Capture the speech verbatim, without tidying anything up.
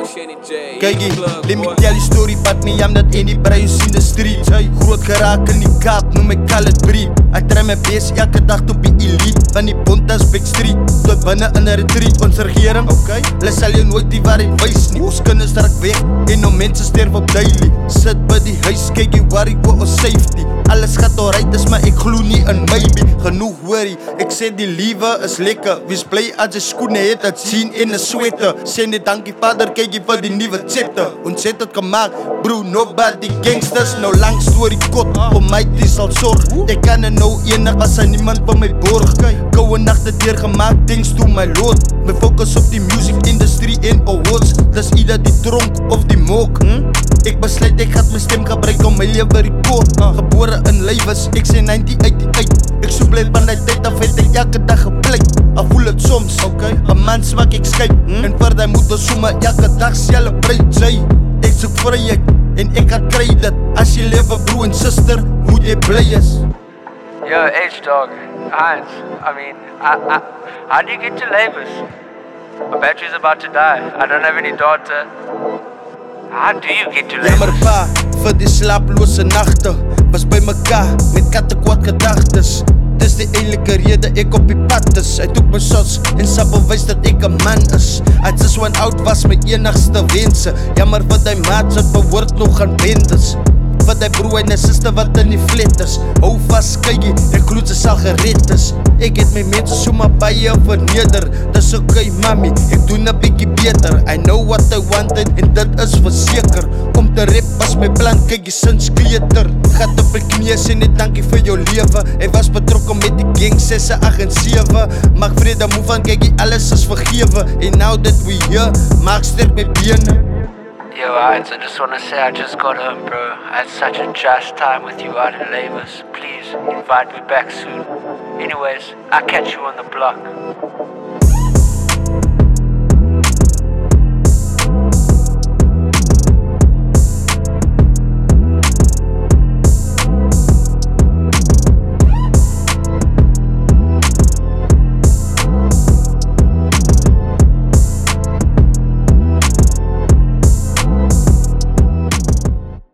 Kykie, let me tell you story about me, I'm not any bruis in the street. Groot geraak in die Kaap, noem my colored breed. Ek try my best elke dag to be elite. Van die Bontas Big Street, tot binne in 'n retreat. Ons regering, okay, hulle sal jou nooit die waarheid wys nie. Ons kinders druk weg, en nou mense sterf op daily. Sit by die huis, kykie, worry oor ons safety. Alles gaat alright, is maar ek glo nie in maybe. Genoeg worry, ek sê die liewe is lekker. Wees bly as jy skoene het, het sien in 'n sweater. Sê net dankie vader, kykie vir die nieuwe chapter. Ons het het gemaakt, bro, nobody gangsters. Nou lang story kot, om my die sal sorg. Ek kan er nou enig, as hy niemand vir my borg. Kouwe nachte deurgemaakt, thanks to my lord. My focus op die music industry en awards. Dis either die dronk of die mok. hm? Ek besluit ek gaat my stem gebruik om my lewe report. Gebore in Lywes, ek sê negentien agt-agt. Ek so bly van die tyd af het ek elke dag gepleit. Al voel het soms, okay, 'n man smak ek skyp. hm? En vir die moet ons sommer elke dag celebrate. Sy, ek soek vryheid en ek gaan kry dit. As jy lewe broer en sister, moet jy bly is. Yo, H-Dog, Heinz, I mean, I, I, how do you get to Lagos? My battery's about to die. I don't have any data. How do you get to Jammer Lagos? pa, vir die slaaplose nagte. Was by mekaar, met katte kwaad gedagtes. Dis die enige rede ek op die pad is. Hy toek my shots en sal bewys dat ek 'n man is. I just went out was my enigste wense. Jammer vir die maats wat behoort nog aan bendes. Vir die broer en die sister wat in die flat is. Hou vas, kykie, ek glo ze sal gered is. Ek het my mense sommer baie verneder. Dis okay mami, ek doen 'n bietjie beter. I know what I wanted en dit is verseker. Om te rap was my plan, kykie sinds kleuter. Gat op die knieë, sê net dankie vir jou lewe. Hy was betrokke met die gang ses, agt en sewe. Maak vrede move van kykie, alles is vergewe. And now that we here, maak sterk my bene. Yo, Heinz, I just wanna say I just got home, bro. I had such a trash time with you out in Lagos. Please invite me back soon. Anyways, I'll catch you on the block.